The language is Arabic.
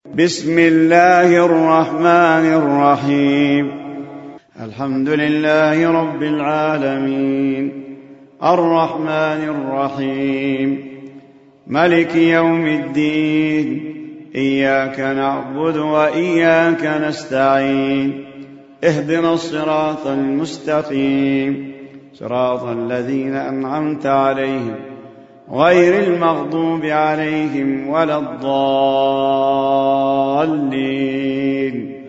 بسم الله الرحمن الرحيم. الحمد لله رب العالمين، الرحمن الرحيم، ملك يوم الدين، إياك نعبد وإياك نستعين، اهدنا الصراط المستقيم، صراط الذين أنعمت عليهم غير المغضوب عليهم ولا الضالين.